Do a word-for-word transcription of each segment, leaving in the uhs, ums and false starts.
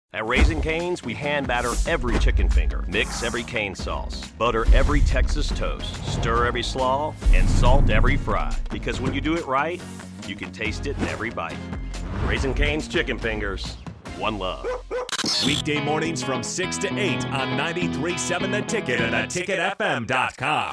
At Raising Cane's, we hand batter every chicken finger, mix every cane sauce, butter every Texas toast, stir every slaw, and salt every fry. Because when you do it right, you can taste it in every bite. Raising Cane's Chicken Fingers. One love. Weekday mornings from six to eight on ninety-three point seven The Ticket and the ticket f m dot com.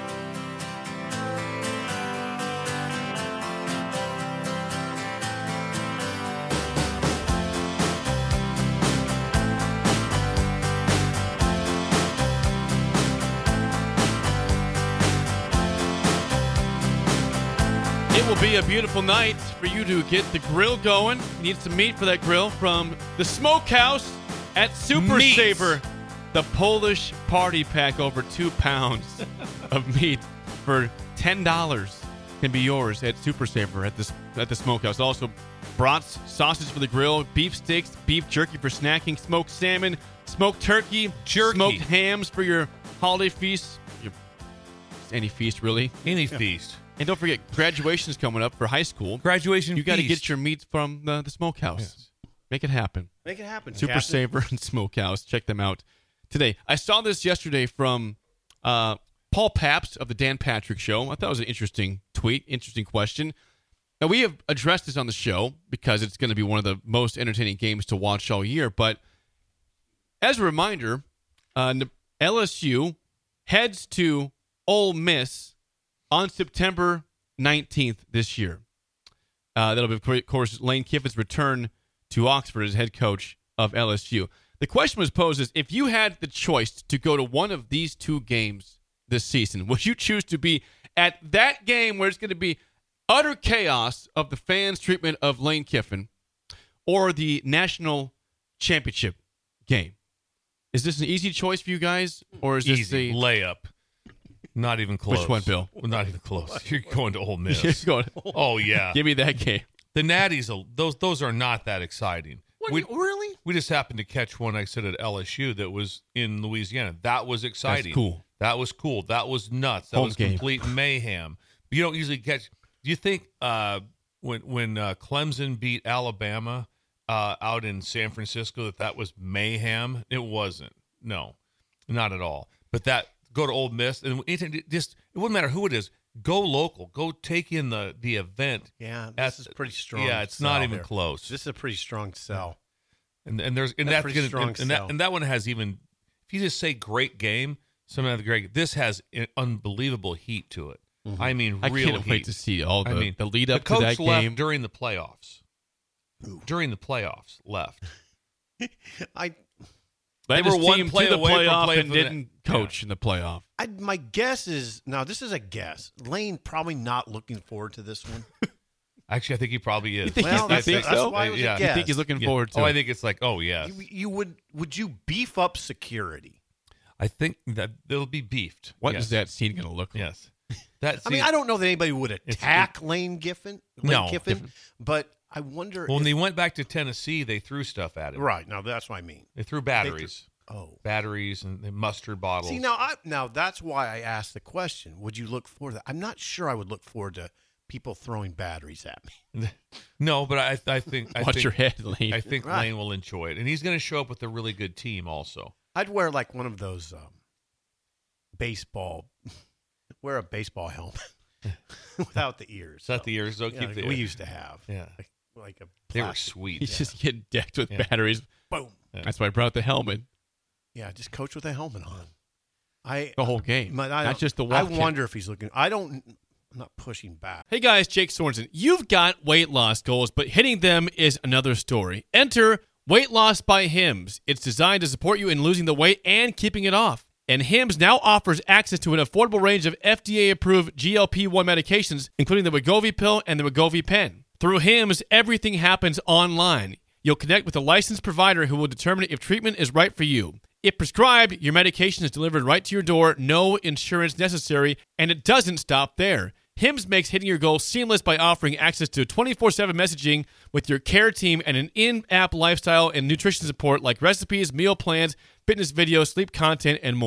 It will be a beautiful night for you to get the grill going. You need some meat for that grill from the Smokehouse at Super Meat. Saver. The Polish Party Pack, over two pounds of meat for ten dollars can be yours at Super Saver at the, at the Smokehouse. Also, brats, sausage for the grill, beef steaks, beef jerky for snacking, smoked salmon, smoked turkey, Jerky. smoked hams for your holiday feast. Your, any feast, really. Any feast. And don't forget, graduation's coming up for high school. Graduation You got to feast. get your meat from the, the Smokehouse. Yes. Make it happen. Make it happen. Super Captain. Saver and Smokehouse. Check them out today. I saw this yesterday from uh, Paul Pabst of the Dan Patrick Show. I thought it was an interesting tweet, interesting question. Now, we have addressed this on the show because it's going to be one of the most entertaining games to watch all year. But as a reminder, uh, L S U heads to Ole Miss on September nineteenth this year. Uh, that'll be, of course, Lane Kiffin's return to Oxford as head coach of L S U. The question was posed as, if you had the choice to go to one of these two games this season, would you choose to be at that game where it's going to be utter chaos of the fans' treatment of Lane Kiffin, or the national championship game? Is this an easy choice for you guys, or is this Easy. the layup? Not even close. Which one, Bill? Well, not even close. You're going to Ole Miss. Just go- Oh, yeah. Give me that game. The Natties, those those are not that exciting. What, we, really? we just happened to catch one, I said, at L S U that was in Louisiana. That was exciting. That's cool. That was cool. That was nuts. That Home was game. complete mayhem. You don't usually catch. Do you think uh, when when uh, Clemson beat Alabama uh, out in San Francisco that that was mayhem? It wasn't. No, not at all. But that go to Ole Miss and it, it just it wouldn't matter who it is. Go local. Go take in the the event. Yeah, this At- is pretty strong. Yeah, it's sell not even there. close. This is a pretty strong sell. And and there's and That's that's pretty gonna, strong and, and that sell. and that one has even if you just say great game, some of the great. This has an unbelievable heat to it. Mm-hmm. I mean, I real can't heat. wait to see all the, I mean, the lead up the to coach that left game. during the playoffs. During the playoffs, left. I, Led they were his one team play to the away from playoff playing and for the- didn't coach in the playoff. I, my guess is now. This is a guess. Lane probably not looking forward to this one. Actually, I think he probably is. You think, Well, he's, you that's- think that's so? why it was a Yeah. You guess. think he's looking Yeah. forward to Oh, it? I think it's like, oh yes. You, you would would you beef up security? I think that it'll be beefed. What yes. is that scene going to look like? Yes. That. I mean, scene- I don't know that anybody would attack Lane Kiffin. Lane No. Kiffin, but I wonder. Well, when if, they went back to Tennessee, they threw stuff at him. right now, that's what I mean. They threw batteries, Oh, batteries, and and mustard bottles. see now, I now that's why I asked the question. Would you look forward to that? I'm not sure I would look forward to people throwing batteries at me. No, but I, I think I Watch think, your head, Lane. I think Right. Lane will enjoy it, and he's going to show up with a really good team. Also, I'd wear like one of those um, baseball, wear a baseball helmet without the ears. is that the ears? Don't Yeah, keep like the we used to have. Yeah. like, like a They were plastic- sweet. He's just getting decked with Yeah. batteries. boom. That's why I brought the helmet Yeah, just coach with a helmet on. I the whole game, but I not don't- just the I walk. wonder if he's looking. I don't. I'm not pushing back. Hey guys, Jake Sorensen. You've got weight loss goals, but hitting them is another story. Enter Weight Loss by Hims. It's designed to support you in losing the weight and keeping it off. And Hims now offers access to an affordable range of F D A-approved G L P one medications, including the Wegovy pill and the Wegovy pen. Through Hims, everything happens online. You'll connect with a licensed provider who will determine if treatment is right for you. If prescribed, your medication is delivered right to your door, no insurance necessary, and it doesn't stop there. Hims makes hitting your goals seamless by offering access to twenty-four seven messaging with your care team and an in-app lifestyle and nutrition support like recipes, meal plans, fitness videos, sleep content, and more.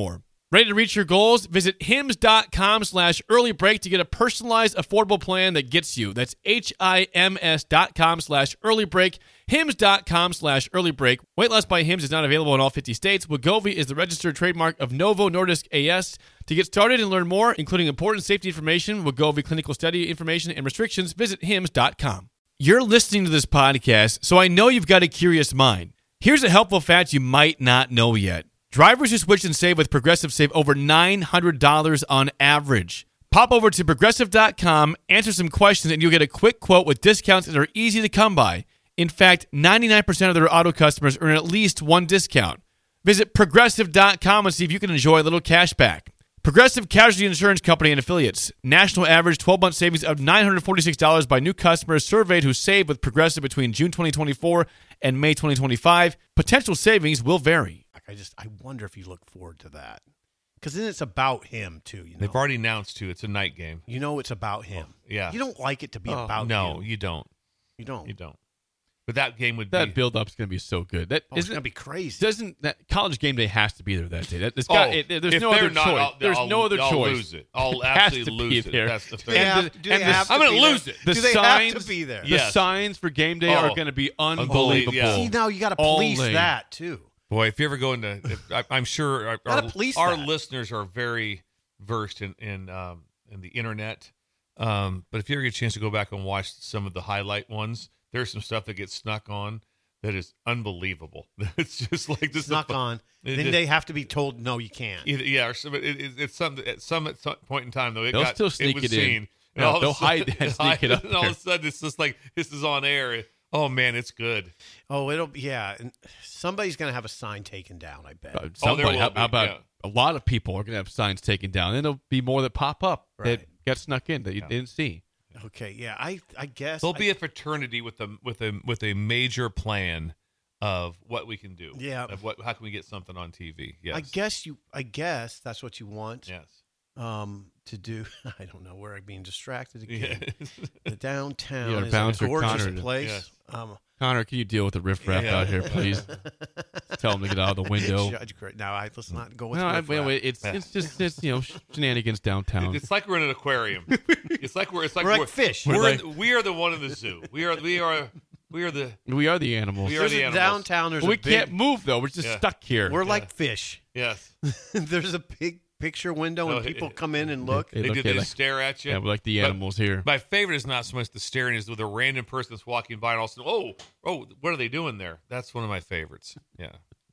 Ready to reach your goals? Visit hims.com slash early break to get a personalized, affordable plan that gets you. That's H-I-M-S dot com slash early break. Hims.com slash early break. Weight loss by Hims is not available in all fifty states. Wegovy is the registered trademark of Novo Nordisk A S. To get started and learn more, including important safety information, Wegovy clinical study information, and restrictions, visit hims dot com. You're listening to this podcast, so I know you've got a curious mind. Here's a helpful fact you might not know yet. Drivers who switch and save with Progressive save over nine hundred dollars on average. Pop over to Progressive dot com, answer some questions, and you'll get a quick quote with discounts that are easy to come by. In fact, ninety-nine percent of their auto customers earn at least one discount. Visit Progressive dot com and see if you can enjoy a little cash back. Progressive Casualty Insurance Company and affiliates. National average twelve-month savings of nine hundred forty-six dollars by new customers surveyed who saved with Progressive between June twenty twenty-four and May twenty twenty-five. Potential savings will vary. I just I wonder if you look forward to that, because then it's about him too. You know, They've already announced too. It's a night game. you know it's about him. Yeah. You don't like it to be Oh, about No, you. you don't. You don't. You don't. But that game would That be build-up's going to be so good. That Oh, it's isn't- gonna be crazy. Doesn't that college game day has to be there that day? That, it's got, Oh, it, there's if no they're other not, choice. I'll- there's I'll- no other I'll choice. lose it. I'll It has absolutely to lose be it. there. That's the Do thing. they And have, the- do they and the- have to I'm gonna be lose there? it. The do they signs, have to be there? The Yes. signs for game day are Oh. going to be Unbelievable. unbelievable. Yeah. See, now you got to All police lane. that too. Boy, if you ever go into, if, I, I'm sure our, Gotta our, police our that. listeners are very versed in in, um, in the internet. Um, but if you ever get a chance to go back and watch some of the highlight ones, there's some stuff that gets snuck on that is unbelievable. It's just like this. Snuck is a, on. it Then just- they have to be told no, you can't. Either, yeah, or some, it, it, it's some at some at some point in time though. It They'll got, still sneak it, was it in. seen, and No, all of a they'll hide sudden- that and sneak it up And all there. of a sudden, it's just like this is on air. Oh man, it's good. Oh, it'll yeah. And somebody's gonna have a sign taken down. I bet. Uh, Oh, there somebody, will how, be, how about yeah. a lot of people are going to have signs taken down? And there'll be more that pop up that Right. got snuck in that you didn't see. Okay, yeah. I I guess There'll I- be a fraternity with a with a with a major plan of what we can do. Yeah. Of what how can we get something on T V? Yes. I guess you. I guess that's what you want. Yes. Um, to do. I don't know where I'm being distracted again. Yeah. The downtown You gotta is bounce a your gorgeous Connor to- place. Um, Connor, can you deal with the riffraff Yeah. out here, please? Tell him to get out of the window. Judge Gray. Now, I, let's not go with No, I, riffraff. well, it's it's just it's you know shenanigans downtown. It's like we're in an aquarium. It's like we're it's like We're like fish. We're, We're in the- we are the one in the zoo. We are we are we are the We are the animals. We are There's the a animals. downtown. There's we a big, can't move though. We're just Yeah. stuck here. We're like fish. yes. There's a big picture window, and No, people it- come in and look. They They, look do, at they like- just stare at you. yeah, we're like the But animals here. My favorite is not so much the staring; is with a random person that's walking by and all of a sudden, oh, oh, what are they doing there? That's one of my favorites. Yeah.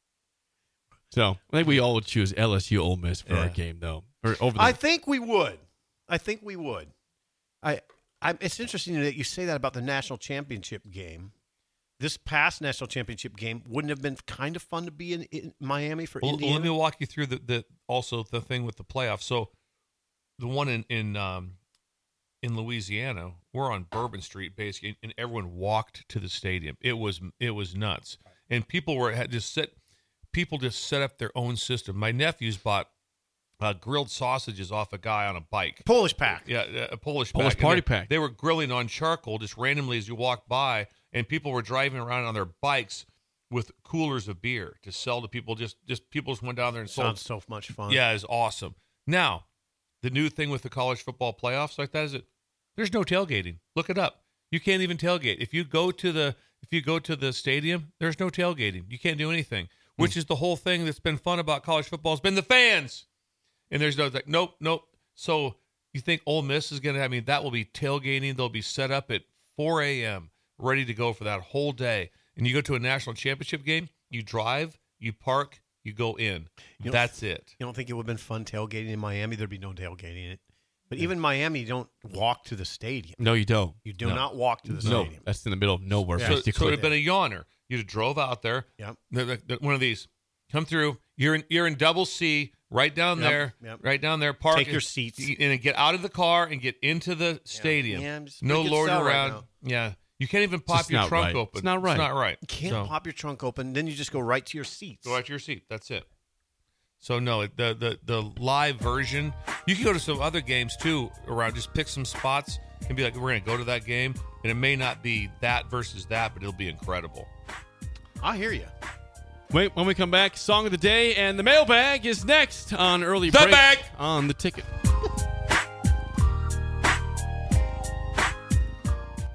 So I think we all would choose L S U Ole Miss for our Yeah. game though. Or over the I think we would. I think we would. I, I. It's interesting that you say that about the national championship game. This past national championship game wouldn't have been kind of fun to be in, in Miami for Well, Indiana. let me walk you through the, the also the thing with the playoffs. So the one in in um, in Louisiana, we're on Bourbon Street basically, and everyone walked to the stadium. It was it was nuts, and people were had just set people just set up their own system. My nephews bought uh, grilled sausages off a guy on a bike. Polish pack. Yeah, a Polish Polish pack. And party they, pack. They were grilling on charcoal just randomly as you walked by, and people were driving around on their bikes with coolers of beer to sell to people. Just just people just went down there and sold. Sounds so much fun. Yeah, it's awesome. Now, the new thing with the college football playoffs like that is that there's no tailgating. Look it up. You can't even tailgate. If you go to the if you go to the stadium, there's no tailgating. You can't do anything. Which is the whole thing that's been fun about college football has been the fans. And there's no like nope, nope. So you think Ole Miss is gonna I mean that will be tailgating. They'll be set up at four a.m. ready to go for that whole day. And you go to a national championship game, you drive, you park, you go in. You know, That's it. You don't think it would have been fun tailgating in Miami? There'd be no tailgating in it. But even Miami, you don't walk to the stadium. No, you don't. You do No. not walk to the No, stadium. that's in the middle of nowhere. Yeah. So, so it basically. would have been a yawner. You'd have drove out there. Yep. the- the- the- one of these. Come through. You're in. You're in double C, right down Yep, there. yep. Right down there. Park. Take your and- seats. and then get out of the car and get into the stadium. Yeah, I'm just no pretty good lording sell right around. now. yeah. You can't even pop just your not trunk right. open. It's not right. It's not right. You can't So, pop your trunk open. Then you just go right to your seats. Go out to your seat. That's it. So no, the the the live version. You can go to some other games too around. Just pick some spots and be like, we're going to go to that game, and it may not be that versus that, but it'll be incredible. I hear you. Wait, when we come back, song of the day and the mailbag is next on early The break bag. on the ticket.